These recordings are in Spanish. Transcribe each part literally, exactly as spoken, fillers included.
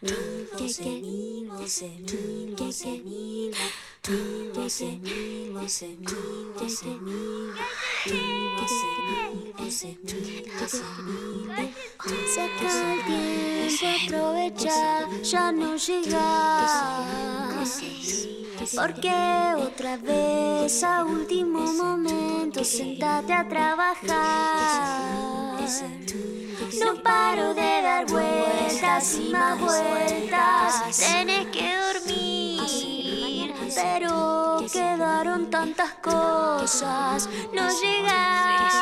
mil voces, mil voces, mil voces, mil voces, mil voces, mil voces, mil voces, mil voces, mil voces, mil. Saca el tiempo, aprovecha, ya no llegas. Porque otra vez a último momento sentate a trabajar. No paro de dar vueltas y más vueltas. Tenés que dormir, pero quedaron tantas cosas. No llegás,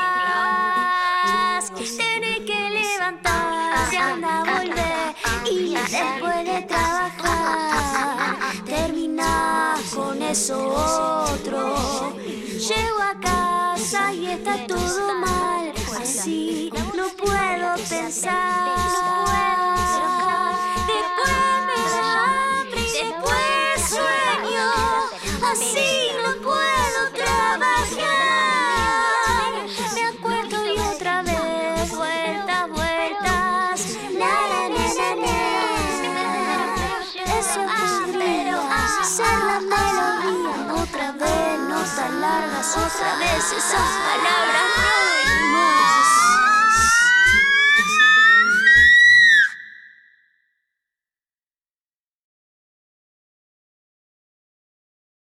tenés que levantarte, anda a volver. Y después de trabajar, terminás con eso otro. Llego a casa y está todo mal. Así no puedo pensar. Después me da hambre y después sueño. Así no puedo trabajar. Me acuerdo y otra vez, vueltas, vueltas. La, la, la, la, la. Eso podría ser la melodía. Otra vez, notas largas, otra vez esas palabras no hay más.